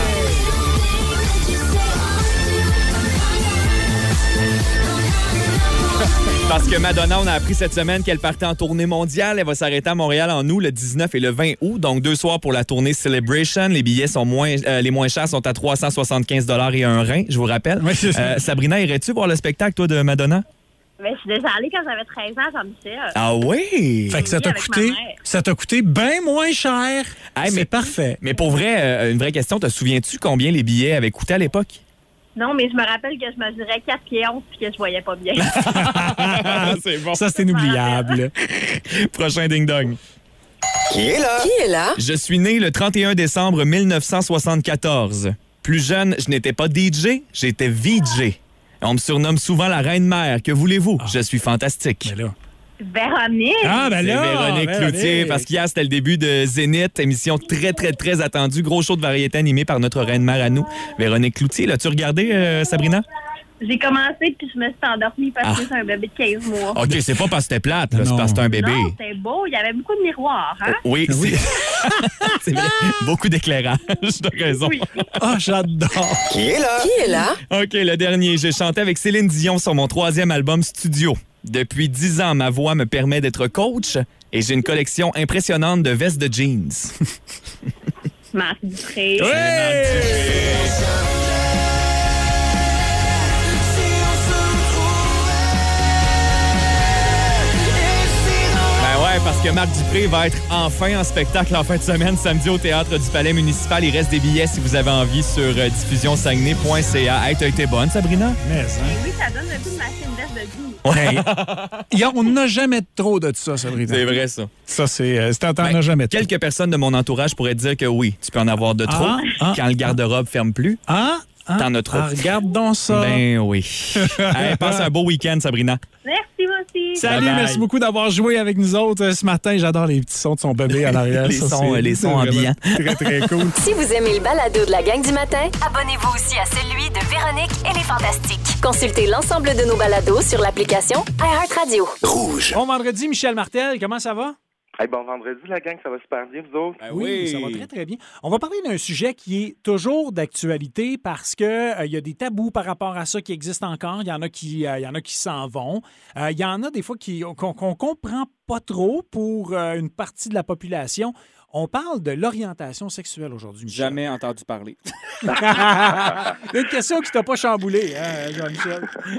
Parce que Madonna, on a appris cette semaine qu'elle partait en tournée mondiale. Elle va s'arrêter à Montréal en août, le 19 et le 20 août. Donc, 2 soirs pour la tournée Celebration. Les billets sont les moins chers sont à 375 $ et un rein, je vous rappelle. Oui, c'est ça. Sabrina, irais-tu voir le spectacle, toi, de Madonna? Mais je suis déjà allée quand j'avais 13 ans, Jean-Michel. Ah oui? Fait que ça t'a avec coûté, ma mère. ça t'a coûté bien moins cher. Hey, C'est mais parfait. Mais pour vrai, une vraie question, te souviens-tu combien les billets avaient coûté à l'époque? Non, mais je me rappelle que je mesurais 4 pieds 11 puis que je voyais pas bien. C'est bon. Ça, c'est inoubliable. Prochain ding-dong. Qui est là? Qui est là? Je suis né le 31 décembre 1974. Plus jeune, je n'étais pas DJ, j'étais VJ. On me surnomme souvent la Reine-Mère. Que voulez-vous? Je suis fantastique. Mais là... Véronique. Ah, ben C'est là! Véronique Cloutier, parce qu'hier, c'était le début de Zénith, émission très, très, très attendue. Gros show de variété animé par notre Reine-Mère à nous, Véronique Cloutier. L'as-tu regardé, Sabrina? J'ai commencé puis je me suis endormie parce que c'est un bébé de 15 mois. OK, c'est pas parce que c'était plate, là, c'est Non. parce que c'est un bébé. Non, c'était beau. Il y avait beaucoup de miroirs, hein? Oui, c'est vrai. Beaucoup d'éclairage, t'as raison. Oui. Ah, j'adore. Qui est là? Qui est là? OK, le dernier. J'ai chanté avec Céline Dion sur mon 3e album studio. Depuis 10 ans, ma voix me permet d'être coach et j'ai une collection impressionnante de vestes de jeans. Marc Dupré. Ben ouais, parce que Marc Dupré va être enfin en spectacle en fin de semaine, samedi au Théâtre du Palais municipal. Il reste des billets si vous avez envie sur diffusionsaguenay.ca. Hey, t'as été bonne, Sabrina? Mais, hein? Oui, ça donne un peu de machine veste de jeans. Hey, on n'a jamais trop de ça, Sabrina. C'est vrai, ça. Ça, t'en Ben, as jamais trop. Quelques personnes de mon entourage pourraient dire que oui, tu peux en avoir de trop quand le garde-robe ferme plus. T'en as trop. Regarde donc ça. Ben oui. Hey, passe un beau week-end, Sabrina. Merci, vous aussi. Merci. Salut, Bye-bye. merci beaucoup d'avoir joué avec nous autres ce matin. J'adore les petits sons de son bébé à l'arrière. Les Ça, sons- c'est- les c'est sons vraiment ambiants. Très, très cool. Si vous aimez le balado de la gang du matin, abonnez-vous aussi à celui de Véronique et les Fantastiques. Consultez l'ensemble de nos balados sur l'application iHeartRadio. Bon vendredi, Michel Martel, comment ça va? Hey, bon vendredi, la gang, ça va super bien, vous autres? Oui, ça va très, très bien. On va parler d'un sujet qui est toujours d'actualité parce que y a des tabous par rapport à ça qui existent encore. Il y en a qui s'en vont. Il y en a des fois qu'on comprend pas trop pour une partie de la population. On parle de l'orientation sexuelle aujourd'hui, Michel. Jamais entendu parler. Une question qui t'a pas chamboulé, hein, Jean-Michel?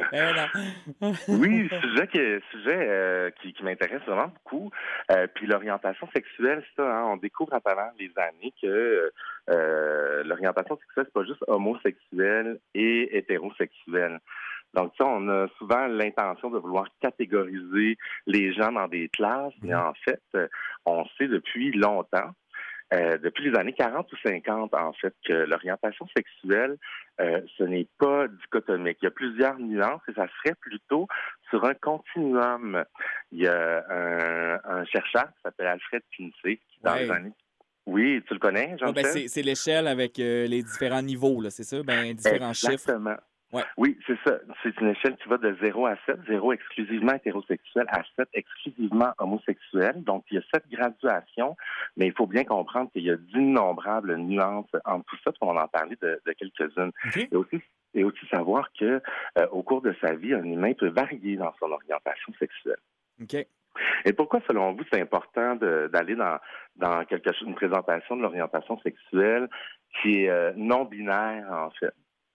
Oui, sujet qui m'intéresse vraiment beaucoup. Puis l'orientation sexuelle, ça, hein, on découvre à travers les années que l'orientation sexuelle, c'est pas juste homosexuel et hétérosexuel. Donc, ça, on a souvent l'intention de vouloir catégoriser les gens dans des classes, mais en fait, on sait depuis longtemps, depuis les années 40 ou 50, en fait, que l'orientation sexuelle, ce n'est pas dichotomique. Il y a plusieurs nuances et ça serait plutôt sur un continuum. Il y a un chercheur qui s'appelle Alfred Kinsey, qui dans les années... Oui, tu le connais, Jean-Michel? C'est l'échelle avec les différents niveaux, là, c'est ça? Différents chiffres. Exactement. Ouais. Oui, c'est ça. C'est une échelle qui va de 0 à 7, 0 exclusivement hétérosexuel à 7 exclusivement homosexuel. Donc, il y a 7 graduations, mais il faut bien comprendre qu'il y a d'innombrables nuances entre tout ça, puis on va en parler de quelques-unes. Okay. Et aussi savoir que au cours de sa vie, un humain peut varier dans son orientation sexuelle. OK. Et pourquoi, selon vous, c'est important d'aller dans une présentation de l'orientation sexuelle qui est non-binaire, en fait?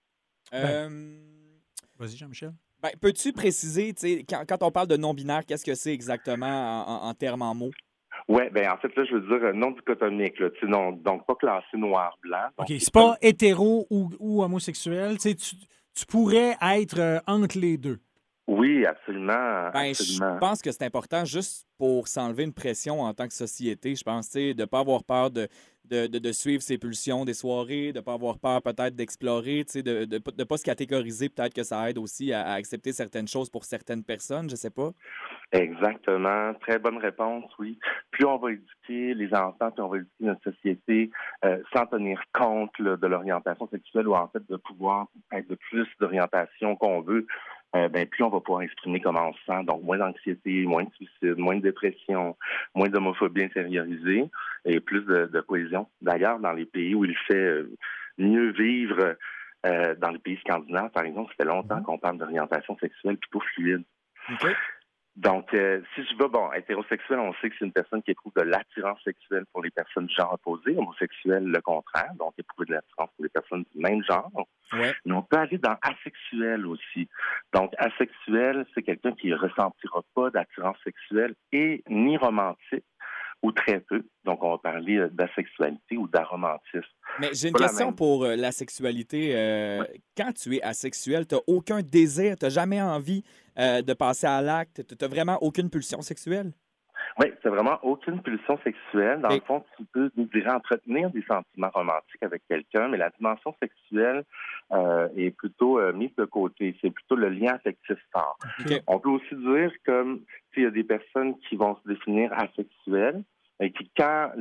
Vas-y, Jean-Michel. Peux-tu préciser, quand on parle de non-binaire, qu'est-ce que c'est exactement en termes en mots? Oui, en fait, là, je veux dire non dichotomique, là, donc pas classé noir-blanc. OK, c'est pas hétéro ou homosexuel. Tu pourrais être entre les deux. Oui, absolument. Je pense que c'est important juste pour s'enlever une pression en tant que société. Je pense, de ne pas avoir peur de suivre ses pulsions des soirées, de ne pas avoir peur peut-être d'explorer, de ne pas se catégoriser. Peut-être que ça aide aussi à accepter certaines choses pour certaines personnes, je ne sais pas. Exactement. Très bonne réponse, oui. Plus on va éduquer les enfants, plus on va éduquer notre société sans tenir compte là, de l'orientation sexuelle ou en fait de pouvoir être de plus d'orientation qu'on veut. Plus on va pouvoir exprimer comment on se sent. Donc, moins d'anxiété, moins de suicide, moins de dépression, moins d'homophobie intériorisée et plus de cohésion. D'ailleurs, dans les pays où il fait mieux vivre, dans les pays scandinaves, par exemple, ça fait longtemps qu'on parle d'orientation sexuelle plutôt fluide. Okay. Donc, si je veux, hétérosexuel, on sait que c'est une personne qui éprouve de l'attirance sexuelle pour les personnes du genre opposé. Homosexuel, le contraire. Donc, éprouver de l'attirance pour les personnes du même genre. Ouais. Mais on peut aller dans asexuel aussi. Donc, asexuel, c'est quelqu'un qui ne ressentira pas d'attirance sexuelle et ni romantique ou très peu. Donc, on va parler d'asexualité ou d'aromantisme. Mais j'ai une question pour la sexualité. Quand tu es asexuel, tu n'as aucun désir, tu n'as jamais envie de passer à l'acte, tu n'as vraiment aucune pulsion sexuelle? Oui, c'est vraiment aucune pulsion sexuelle. Dans le fond, tu peux désirer entretenir des sentiments romantiques avec quelqu'un, mais la dimension sexuelle est plutôt mise de côté. C'est plutôt le lien affectif fort. Okay. On peut aussi dire comme il y a des personnes qui vont se définir asexuelles et qui, quand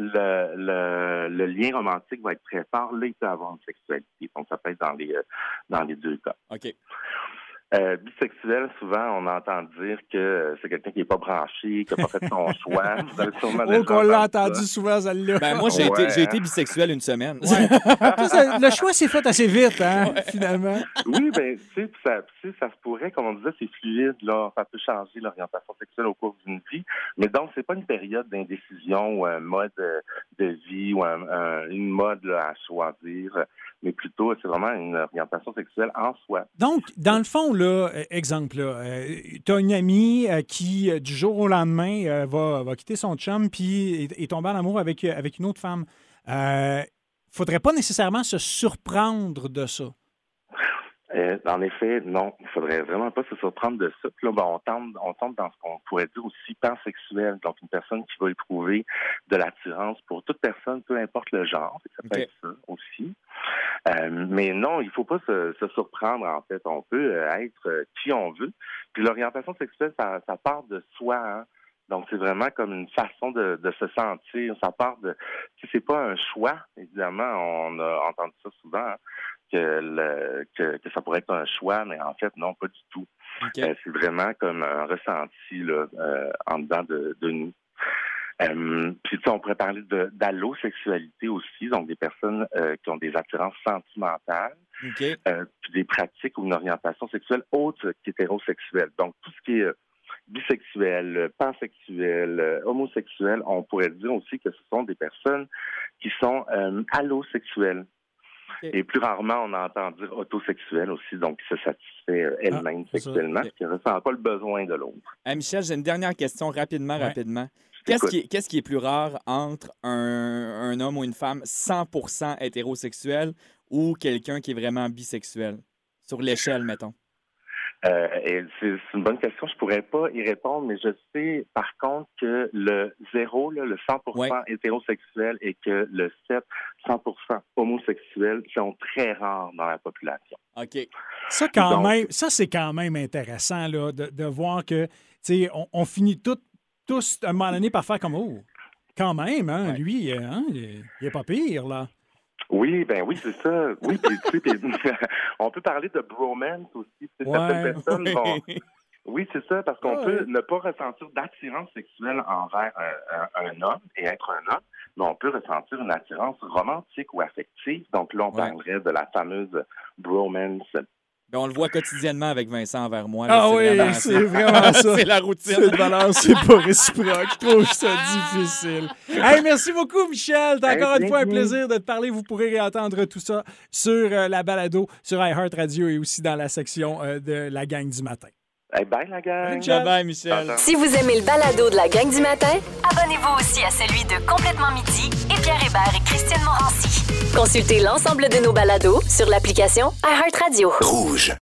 le lien romantique va être très fort, là, il peut avoir une sexualité. Donc, ça peut être dans les deux cas. OK. Bisexuel, souvent, on entend dire que c'est quelqu'un qui n'est pas branché, qui n'a pas fait son choix. Vous avez sûrement déjà qu'on l'a entendu ça. souvent, celle-là. Moi, j'ai été bisexuel une semaine. Ouais. Le choix s'est fait assez vite, hein, finalement. Oui, ça se pourrait, comme on disait, c'est fluide, là. Ça peut changer l'orientation sexuelle au cours d'une vie. Mais donc, c'est pas une période d'indécision ou un mode de vie ou une mode là, à choisir, mais plutôt, c'est vraiment une orientation sexuelle en soi. Donc, dans le fond, là, exemple, tu as une amie qui, du jour au lendemain, va quitter son chum puis est tombée en amour avec une autre femme. Faudrait pas nécessairement se surprendre de ça. En effet, non. Il faudrait vraiment pas se surprendre de ça. Puis là, ben, on tombe dans ce qu'on pourrait dire aussi pansexuel. Donc, une personne qui va éprouver de l'attirance pour toute personne, peu importe le genre. Ça peut être ça aussi. Mais non, il faut pas se surprendre, en fait. On peut être qui on veut. Puis l'orientation sexuelle, ça part de soi, hein. Donc, c'est vraiment comme une façon de se sentir. Ça part de... C'est pas un choix, évidemment. On a entendu ça souvent, hein, que ça pourrait être un choix, mais en fait, non, pas du tout. C'est vraiment comme un ressenti là, en dedans de nous. Puis, on pourrait parler d'allosexualité aussi, donc des personnes qui ont des attirances sentimentales, puis des pratiques ou une orientation sexuelle autre qu'hétérosexuelle. Donc, tout ce qui est bisexuel, pansexuel, homosexuel, on pourrait dire aussi que ce sont des personnes qui sont allosexuelles. Et plus rarement, on entend dire autosexuel aussi, donc qui se satisfait elle-même sexuellement, qui ne ressent pas le besoin de l'autre. Michel, j'ai une dernière question rapidement. Qu'est-ce qui est plus rare entre un homme ou une femme 100% hétérosexuel ou quelqu'un qui est vraiment bisexuel? Sur l'échelle, mettons. Et c'est une bonne question. Je pourrais pas y répondre, mais je sais par contre que le 0, là, le 100% hétérosexuel et que le 7, 100% homosexuel sont très rares dans la population. OK. Ça, c'est quand même intéressant là, de voir que on finit tous à un moment donné par faire comme quand même, hein, lui, il est pas pire, là. Oui, c'est ça. Oui, puis on peut parler de bromance aussi. Certaines personnes vont... Oui, c'est ça, parce qu'on peut ne pas ressentir d'attirance sexuelle envers un homme et être un homme, mais on peut ressentir une attirance romantique ou affective. Donc là, on parlerait de la fameuse bromance. On le voit quotidiennement avec Vincent envers moi. C'est vraiment ça. C'est la routine. Cette valeur, c'est pas réciproque. Je trouve ça difficile. Hey, merci beaucoup, Michel. T'as encore une fois un plaisir de te parler. Vous pourrez réentendre tout ça sur la balado, sur iHeartRadio et aussi dans la section de la gang du matin. Hey, bye, la gang. Bye, Michel. Si vous aimez le balado de la gang du matin, abonnez-vous aussi à celui de Complètement Midi et Pierre Hébert et Christiane Morancy. Consultez l'ensemble de nos balados sur l'application iHeartRadio. Rouge.